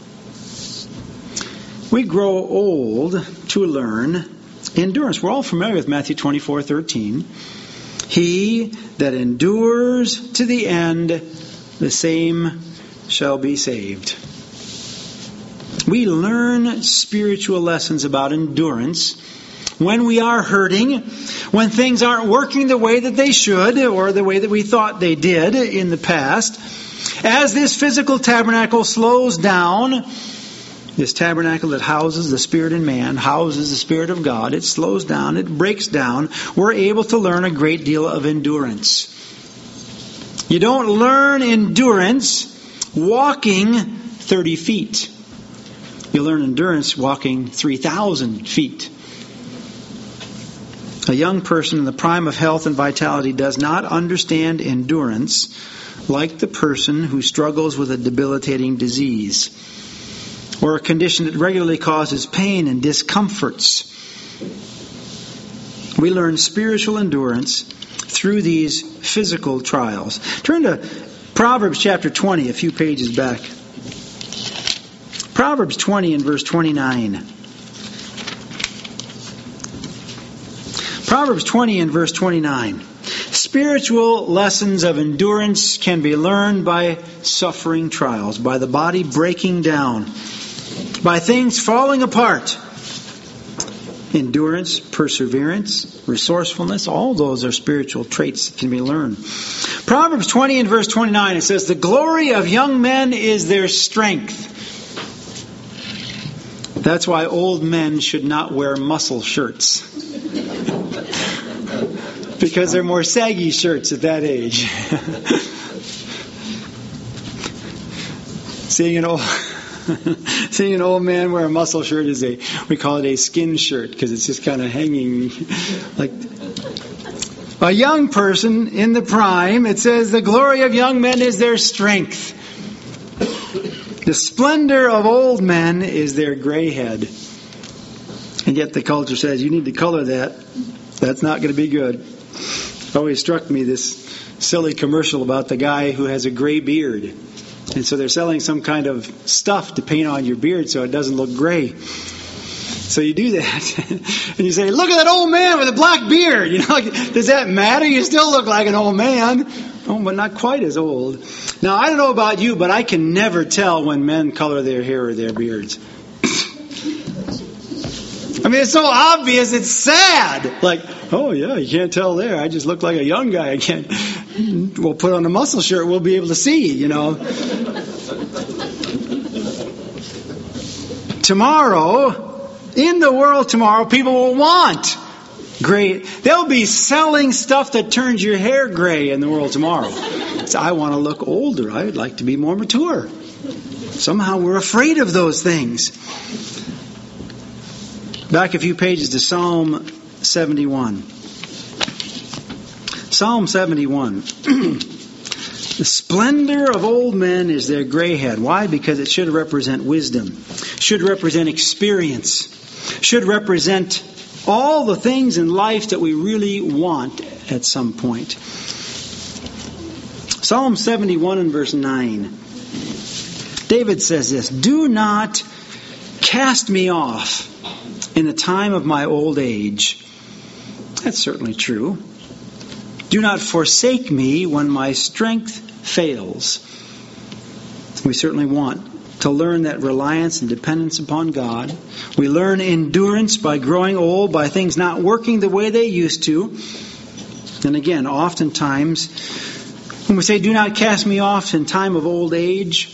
We grow old to learn endurance. We're all familiar with Matthew twenty-four thirteen. He that endures to the end, the same shall be saved. We learn spiritual lessons about endurance when we are hurting, when things aren't working the way that they should or the way that we thought they did in the past. As this physical tabernacle slows down, this tabernacle that houses the Spirit in man, houses the Spirit of God, it slows down, it breaks down, we're able to learn a great deal of endurance. You don't learn endurance walking thirty feet. You learn endurance walking three thousand feet. A young person in the prime of health and vitality does not understand endurance like the person who struggles with a debilitating disease or a condition that regularly causes pain and discomforts. We learn spiritual endurance through these physical trials. Turn to Proverbs chapter twenty, a few pages back. Proverbs twenty and verse twenty-nine. Proverbs twenty and verse twenty-nine. Spiritual lessons of endurance can be learned by suffering trials, by the body breaking down, by things falling apart. Endurance, perseverance, resourcefulness, all those are spiritual traits that can be learned. Proverbs twenty and verse twenty-nine, it says, "The glory of young men is their strength." That's why old men should not wear muscle shirts. Because they're more saggy shirts at that age. Seeing an old seeing an old man wear a muscle shirt is a, we call it a skin shirt, because it's just kind of hanging like a young person in the prime. It says the glory of young men is their strength. The splendor of old men is their gray head. And yet the culture says you need to color that. That's not going to be good. It always struck me, this silly commercial about the guy who has a gray beard. And so they're selling some kind of stuff to paint on your beard so it doesn't look gray. So you do that. And you say, look at that old man with a black beard. You know, like, does that matter? You still look like an old man. Oh, but not quite as old. Now, I don't know about you, but I can never tell when men color their hair or their beards. I mean, it's so obvious, it's sad. Like, oh yeah, you can't tell there. I just look like a young guy. I can't. We'll put on a muscle shirt, we'll be able to see, you know. Tomorrow, in the world tomorrow, people will want gray. They'll be selling stuff that turns your hair gray in the world tomorrow. So I want to look older. I would like to be more mature. Somehow we're afraid of those things. Back a few pages to Psalm seventy-one. Psalm seventy-one. The splendor of old men is their gray head. Why? Because it should represent wisdom, should represent experience, should represent all the things in life that we really want at some point. Psalm seventy-one and verse nine. David says this, "Do not cast me off in the time of my old age." That's certainly true. "Do not forsake me when my strength fails." We certainly want to learn that reliance and dependence upon God. We learn endurance by growing old, by things not working the way they used to. And again, oftentimes, when we say, "Do not cast me off in time of old age,"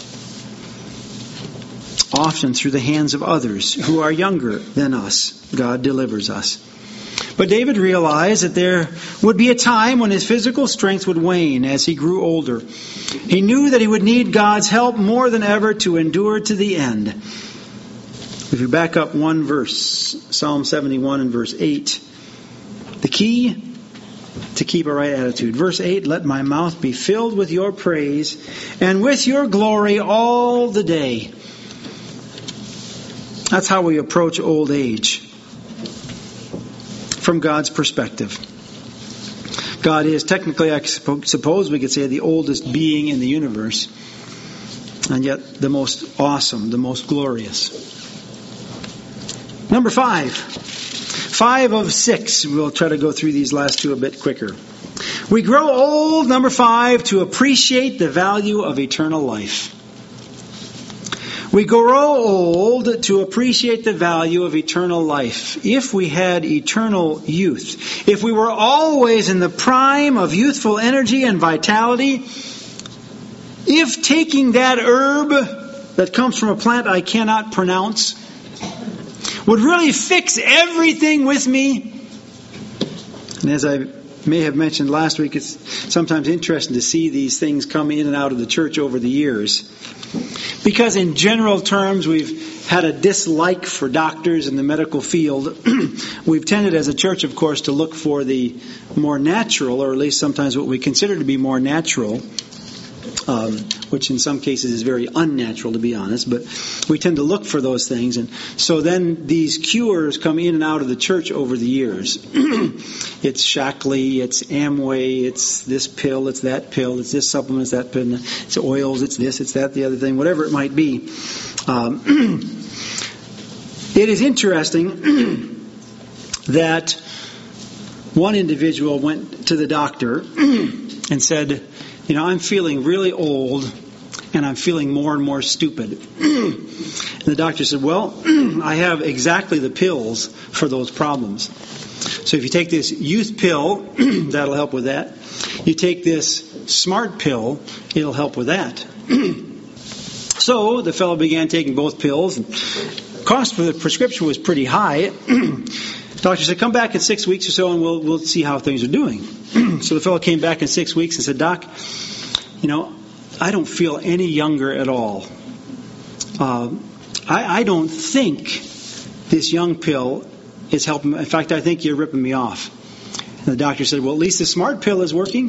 often through the hands of others who are younger than us, God delivers us. But David realized that there would be a time when his physical strength would wane as he grew older. He knew that he would need God's help more than ever to endure to the end. If you back up one verse, Psalm seventy-one and verse eight, the key to keep a right attitude. Verse eight, "Let my mouth be filled with your praise and with your glory all the day." That's how we approach old age from God's perspective. God is technically, I suppose we could say, the oldest being in the universe, and yet the most awesome, the most glorious. Number five. Five of six. We'll try to go through these last two a bit quicker. We grow old, number five, to appreciate the value of eternal life. We grow old to appreciate the value of eternal life. If we had eternal youth, if we were always in the prime of youthful energy and vitality, if taking that herb that comes from a plant I cannot pronounce would really fix everything with me, and as I may have mentioned last week, it's sometimes interesting to see these things come in and out of the church over the years. Because in general terms, we've had a dislike for doctors in the medical field. We've tended as a church, of course, to look for the more natural, or at least sometimes what we consider to be more natural, um, which in some cases is very unnatural, to be honest. But we tend to look for those things. And so then these cures come in and out of the church over the years. It's Shackley, it's Amway, it's this pill, it's that pill, it's this supplement, it's that pill, it's oils, it's this, it's that, the other thing, whatever it might be. Um, it is interesting that one individual went to the doctor and said, you know, I'm feeling really old and I'm feeling more and more stupid. And the doctor said, well, I have exactly the pills for those problems. So if you take this youth pill, that'll help with that. You take this smart pill, it'll help with that. So the fellow began taking both pills. And cost for the prescription was pretty high. The doctor said, come back in six weeks or so and we'll we'll see how things are doing. So the fellow came back in six weeks and said, Doc, you know, I don't feel any younger at all. Uh, I, I don't think this young pill is helping. In fact, I think you're ripping me off. And the doctor said, well, at least the smart pill is working.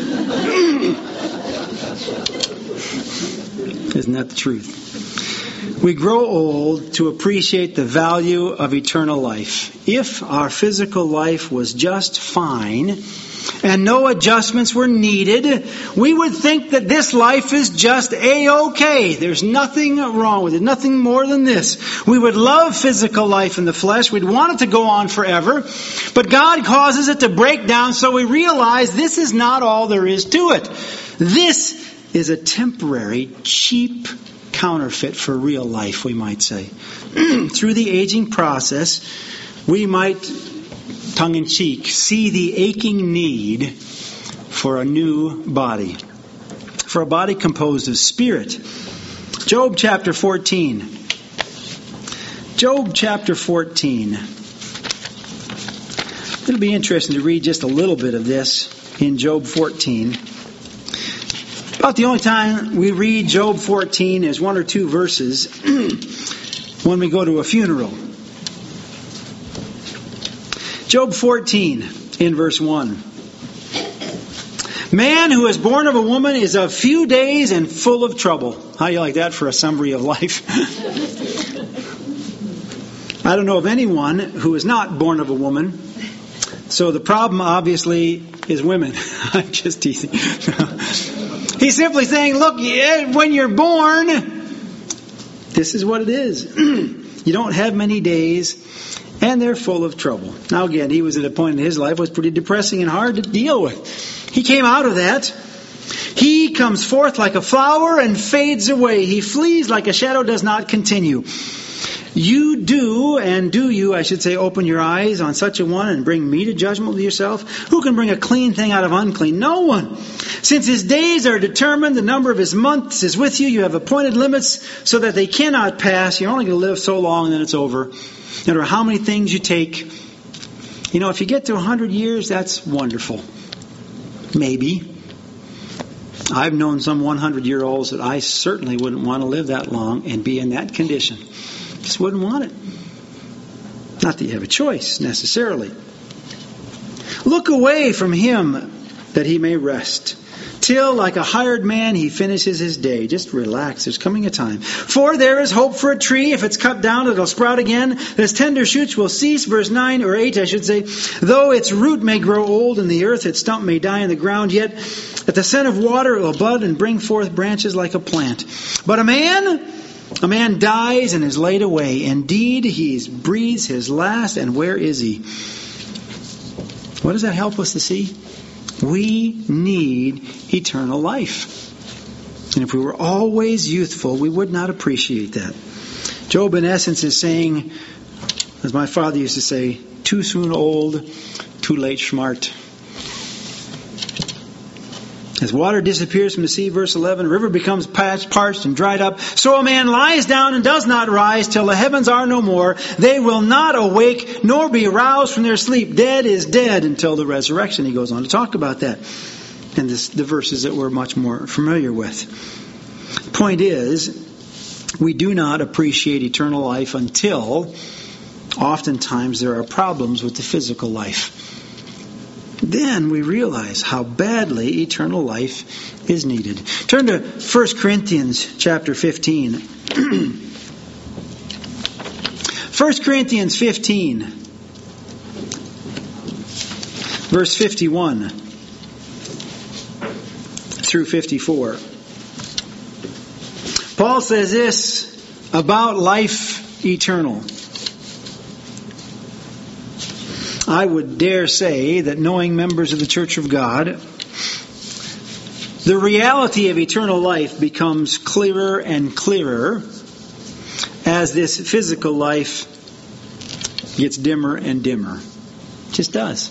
Isn't that the truth? We grow old to appreciate the value of eternal life. If our physical life was just fine and no adjustments were needed, we would think that this life is just A-okay. There's nothing wrong with it, nothing more than this. We would love physical life in the flesh. We'd want it to go on forever. But God causes it to break down, so we realize this is not all there is to it. This is a temporary, cheap counterfeit for real life, we might say. Through the aging process, we might, tongue-in-cheek, see the aching need for a new body, for a body composed of spirit. Job chapter fourteen. Job chapter fourteen. It'll be interesting to read just a little bit of this in Job fourteen. About the only time we read Job fourteen is one or two verses when we go to a funeral. Job fourteen in verse one. Man who is born of a woman is of few days and full of trouble. How do you like that for a summary of life? I don't know of anyone who is not born of a woman. So the problem obviously is women. I'm just teasing. He's simply saying, look, when you're born, this is what it is. You don't have many days, and they're full of trouble. Now again, he was at a point in his life that was pretty depressing and hard to deal with. He came out of that. He comes forth like a flower and fades away. He flees like a shadow does not continue. You do, and do you, I should say, open your eyes on such a one and bring me to judgment with yourself? Who can bring a clean thing out of unclean? No one. Since his days are determined, the number of his months is with you. You have appointed limits so that they cannot pass. You're only going to live so long and then it's over. No matter how many things you take. You know, if you get to one hundred years, that's wonderful. Maybe. I've known some hundred-year-olds that I certainly wouldn't want to live that long and be in that condition. Just wouldn't want it. Not that you have a choice, necessarily. Look away from him that he may rest, till like a hired man he finishes his day. Just relax. There's coming a time. For there is hope for a tree. If it's cut down, it'll sprout again. Its tender shoots will cease. Verse nine or eight, I should say. Though its root may grow old in the earth, its stump may die in the ground, yet at the scent of water it will bud and bring forth branches like a plant. But a man... A man dies and is laid away. Indeed, he breathes his last, and where is he? What does that help us to see? We need eternal life. And if we were always youthful, we would not appreciate that. Job, in essence, is saying, as my father used to say, too soon old, too late smart. As water disappears from the sea, verse eleven, river becomes parched and dried up. So a man lies down and does not rise till the heavens are no more. They will not awake nor be roused from their sleep. Dead is dead until the resurrection. He goes on to talk about that. And this, the verses that we're much more familiar with. The point is, We do not appreciate eternal life until oftentimes there are problems with the physical life. Then we realize how badly eternal life is needed. Turn to First Corinthians chapter fifteen. First Corinthians fifteen, verse fifty-one through fifty-four. Paul says this about life eternal. I would dare say that knowing members of the Church of God, the reality of eternal life becomes clearer and clearer as this physical life gets dimmer and dimmer. It just does.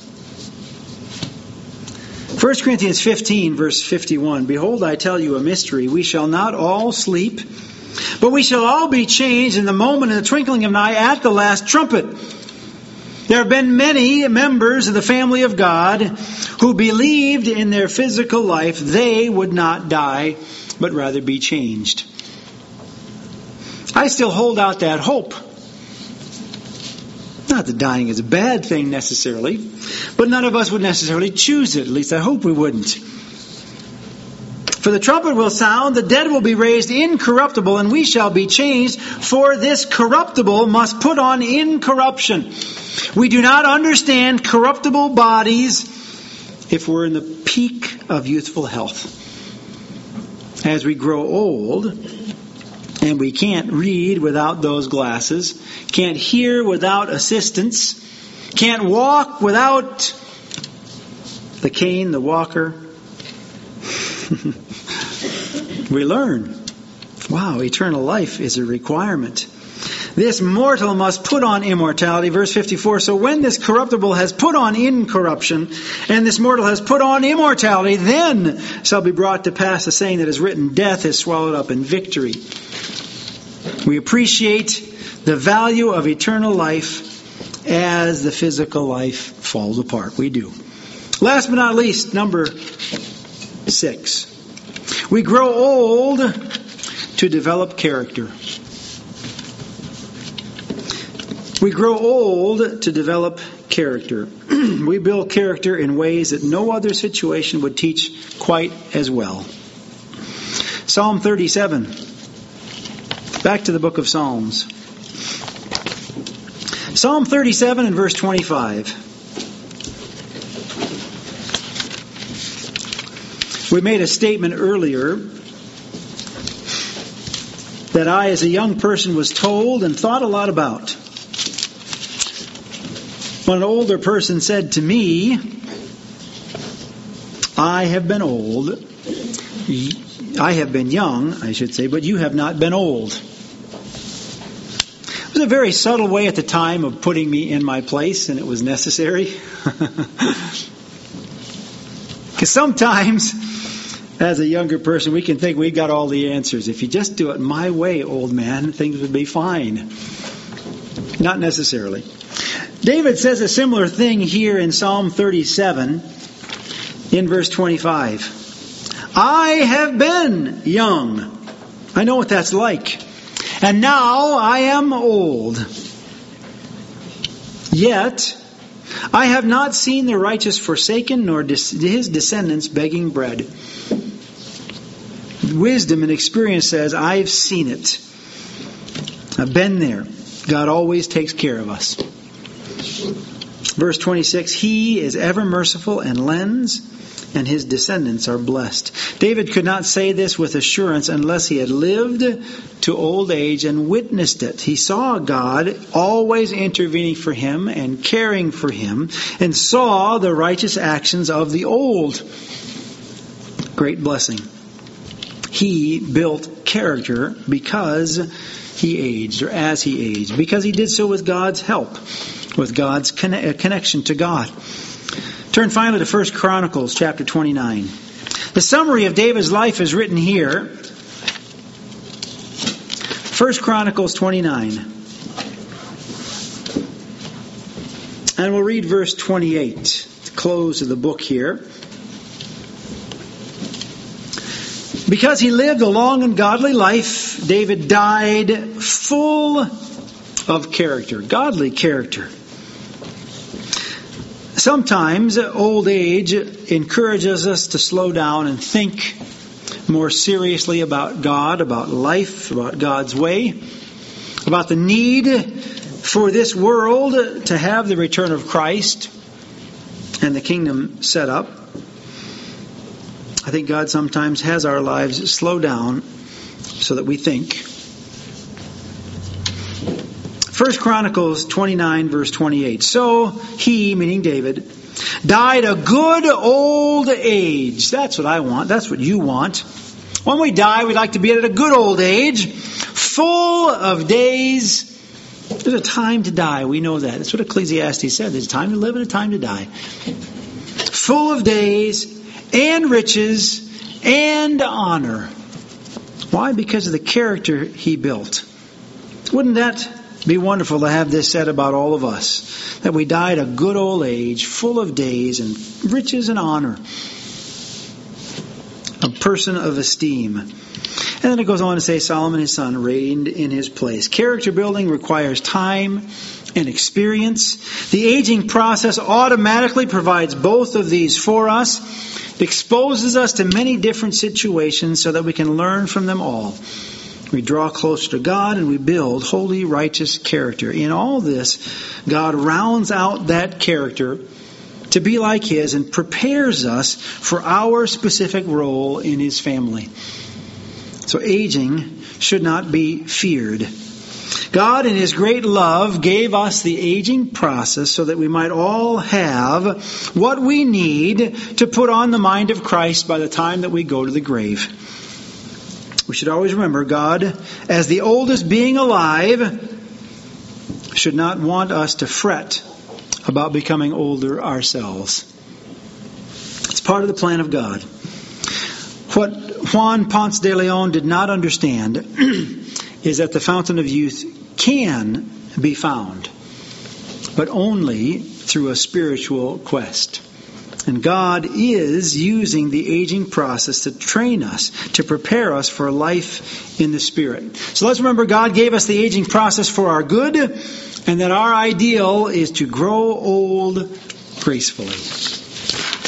First Corinthians fifteen, verse fifty-one. Behold, I tell you a mystery. We shall not all sleep, but we shall all be changed in the moment, in the twinkling of an eye, at the last trumpet. There have been many members of the family of God who believed in their physical life they would not die, but rather be changed. I still hold out that hope. Not that dying is a bad thing necessarily, but none of us would necessarily choose it. At least I hope we wouldn't. For the trumpet will sound, the dead will be raised incorruptible, and we shall be changed. For this corruptible must put on incorruption. We do not understand corruptible bodies if we're in the peak of youthful health. As we grow old, and we can't read without those glasses, can't hear without assistance, can't walk without the cane, the walker, we learn, wow, eternal life is a requirement. This mortal must put on immortality. Verse fifty-four, so when this corruptible has put on incorruption, and this mortal has put on immortality, then shall be brought to pass the saying that is written, death is swallowed up in victory. We appreciate the value of eternal life as the physical life falls apart. We do. Last but not least, number six. We grow old to develop character. We grow old to develop character. We build character in ways that no other situation would teach quite as well. Psalm thirty-seven. Back to the book of Psalms. Psalm thirty-seven and verse twenty-five. We made a statement earlier that I, as a young person, was told and thought a lot about. When an older person said to me, I have been old, I have been young, I should say, but you have not been old. It was a very subtle way at the time of putting me in my place, and it was necessary. Because sometimes, as a younger person, we can think we've got all the answers. If you just do it my way, old man, things would be fine. Not necessarily. David says a similar thing here in Psalm thirty-seven in verse twenty-five. I have been young. I know what that's like. And now I am old. Yet I have not seen the righteous forsaken, nor his descendants begging bread. Wisdom and experience says, I've seen it. I've been there. God always takes care of us. Verse twenty-six, He is ever merciful and lends, and His descendants are blessed. David could not say this with assurance unless he had lived to old age and witnessed it. He saw God always intervening for him and caring for him, and saw the righteous actions of the old. Great blessing. He built character because he aged, or as he aged, because he did so with God's help, with God's conne- connection to God. Turn finally to First Chronicles chapter twenty-nine. The summary of David's life is written here. First Chronicles twenty-nine. And we'll read verse twenty-eight, the close of the book here. Because he lived a long and godly life, David died full of character, godly character. Sometimes old age encourages us to slow down and think more seriously about God, about life, about God's way, about the need for this world to have the return of Christ and the kingdom set up. I think God sometimes has our lives slow down so that we think. First Chronicles twenty-nine, verse twenty-eight. So he, meaning David, died a good old age. That's what I want. That's what you want. When we die, we'd like to be at a good old age, full of days. There's a time to die. We know that. That's what Ecclesiastes said. There's a time to live and a time to die. Full of days and riches and honor. Why? Because of the character he built. Wouldn't that be wonderful to have this said about all of us? That we die at a good old age, full of days and riches and honor. A person of esteem. And then it goes on to say Solomon his son reigned in his place. Character building requires time and experience. The aging process automatically provides both of these for us. It exposes us to many different situations so that we can learn from them all. We draw closer to God and we build holy, righteous character. In all this, God rounds out that character to be like His and prepares us for our specific role in His family. So aging should not be feared. God in His great love gave us the aging process so that we might all have what we need to put on the mind of Christ by the time that we go to the grave. We should always remember God, as the oldest being alive, should not want us to fret about becoming older ourselves. It's part of the plan of God. What Juan Ponce de Leon did not understand is that the fountain of youth can be found, but only through a spiritual quest. And God is using the aging process to train us, to prepare us for life in the Spirit. So let's remember God gave us the aging process for our good, and that our ideal is to grow old gracefully.